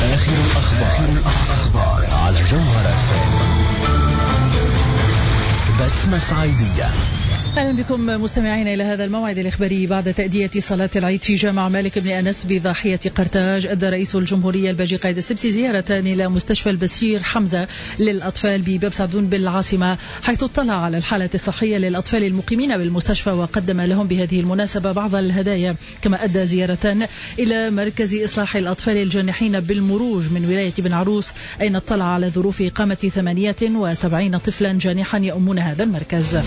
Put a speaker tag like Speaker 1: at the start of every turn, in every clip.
Speaker 1: آخر الأخبار على جوهر FM. بسمة صعيدية.
Speaker 2: أهلا بكم مستمعين إلى هذا الموعد الإخباري. بعد تأدية صلاة العيد في جامع مالك بن أنس بضاحية قرطاج، أدى رئيس الجمهورية الباجي قايد السبسي زيارتان إلى مستشفى البشير حمزة للأطفال بباب سعدون بالعاصمة، حيث اطلع على الحالة الصحية للأطفال المقيمين بالمستشفى وقدم لهم بهذه المناسبة بعض الهدايا. كما أدى زيارتان إلى مركز إصلاح الأطفال الجانحين بالمروج من ولاية بن عروس، أين اطلع على ظروف إقامة 78 طفلا جانحا يؤمون هذا المركز.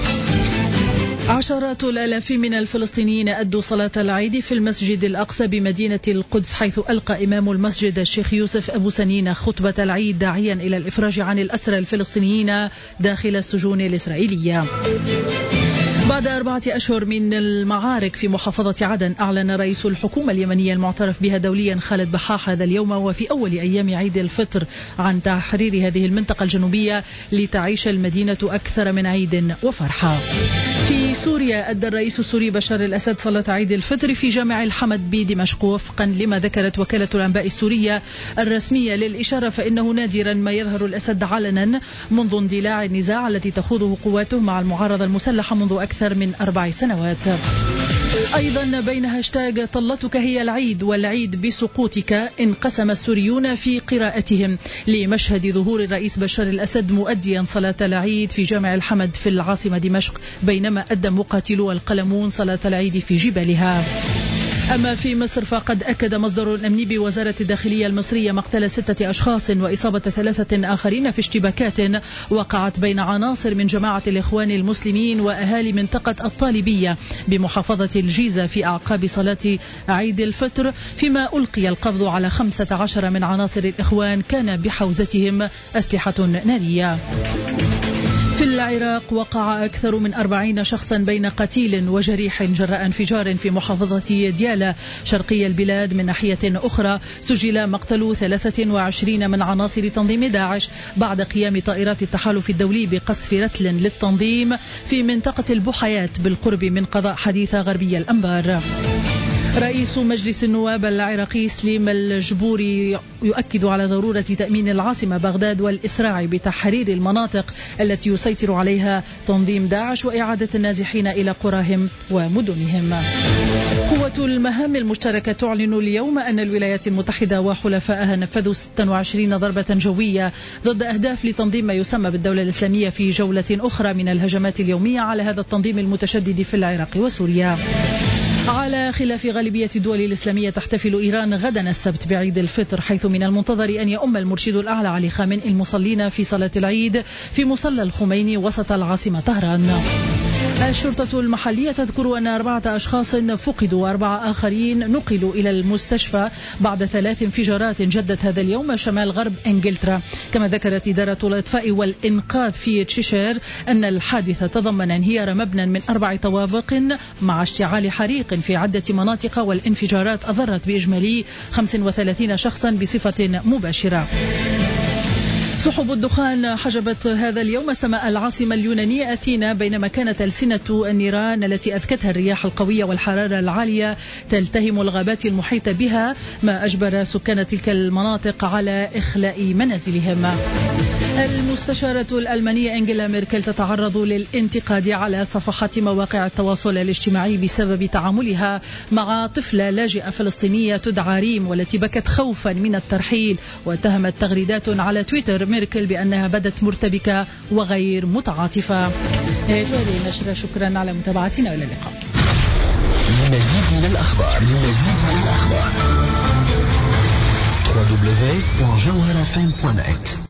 Speaker 2: عشرات الآلاف من الفلسطينيين أدوا صلاة العيد في المسجد الأقصى بمدينة القدس، حيث ألقى إمام المسجد الشيخ يوسف أبو سنين خطبة العيد داعيا إلى الإفراج عن الأسرى الفلسطينيين داخل السجون الإسرائيلية. بعد 4 أشهر من المعارك في محافظة عدن، أعلن رئيس الحكومة اليمنية المعترف بها دوليا خالد بحاح هذا اليوم وفي أول أيام عيد الفطر عن تحرير هذه المنطقة الجنوبية لتعيش المدينة أكثر من عيد وفرحة. في سوريا، أدى الرئيس السوري بشار الأسد صلاة عيد الفطر في جامع الحمد بدمشق، وفقا لما ذكرت وكالة الأنباء السورية الرسمية للإشارة، فإنه نادرا ما يظهر الأسد علنا منذ اندلاع النزاع التي تخوضه قواته مع المعارضة المسلحة منذ أكثر من 4 سنوات. أيضا بين هاشتاج طلتك هي العيد والعيد بسقوطك، انقسم السوريون في قراءتهم لمشهد ظهور الرئيس بشار الأسد مؤديا صلاة العيد في جامع الحمد في العاصمة دمشق، بينما أدى مقاتلو القلمون صلاة العيد في جبالها. أما في مصر، فقد أكد مصدر أمني بوزارة الداخلية المصرية مقتل 6 أشخاص وإصابة 3 آخرين في اشتباكات وقعت بين عناصر من جماعة الإخوان المسلمين وأهالي منطقة الطالبية بمحافظة الجيزة في أعقاب صلاة عيد الفطر، فيما ألقي القبض على 15 من عناصر الإخوان كان بحوزتهم أسلحة نارية. في العراق، وقع أكثر من 40 شخصا بين قتيل وجريح جراء انفجار في محافظة ديالى شرقي البلاد. من ناحية أخرى، سجل مقتل 23 من عناصر تنظيم داعش بعد قيام طائرات التحالف الدولي بقصف رتل للتنظيم في منطقة البحيات بالقرب من قضاء حديثة غربي الأنبار. رئيس مجلس النواب العراقي سليم الجبوري يؤكد على ضرورة تأمين العاصمة بغداد والإسراع بتحرير المناطق التي يسيطر عليها تنظيم داعش وإعادة النازحين إلى قراهم ومدنهم. قوة المهام المشتركة تعلن اليوم أن الولايات المتحدة وحلفائها نفذوا 26 ضربة جوية ضد أهداف لتنظيم ما يسمى بالدولة الإسلامية في جولة أخرى من الهجمات اليومية على هذا التنظيم المتشدد في العراق وسوريا. على خلاف غالبية الدول الإسلامية، تحتفل إيران غدا السبت بعيد الفطر، حيث من المنتظر أن يؤم المرشد الأعلى علي خامنئي المصلين في صلاة العيد في مصلى الخميني وسط العاصمة طهران. الشرطة المحلية تذكر أن 4 أشخاص فقدوا و4 آخرين نقلوا إلى المستشفى بعد 3 انفجارات جدت هذا اليوم شمال غرب إنجلترا. كما ذكرت إدارة الإطفاء والإنقاذ في تشيشير أن الحادثة تضمن انهيار مبنى من 4 طوابق مع اشتعال حريق في عدة مناطق، والانفجارات أضرت بإجمالي 35 شخصا بصفة مباشرة. سحب الدخان حجبت هذا اليوم سماء العاصمة اليونانية أثينا، بينما كانت ألسنة النيران التي أذكتها الرياح القوية والحرارة العالية تلتهم الغابات المحيطة بها، ما أجبر سكان تلك المناطق على إخلاء منازلهم. المستشارة الألمانية أنجيلا ميركل تتعرض للانتقاد على صفحات مواقع التواصل الاجتماعي بسبب تعاملها مع طفلة لاجئة فلسطينية تدعى ريم، والتي بكت خوفا من الترحيل، واتهمت تغريدات على تويتر ميركل بأنها بدت مرتبكة وغير متعاطفة. هذه نشرة، شكرا على متابعتنا، وإلى اللقاء.
Speaker 1: لمزيد من الأخبار www.jawharfm.net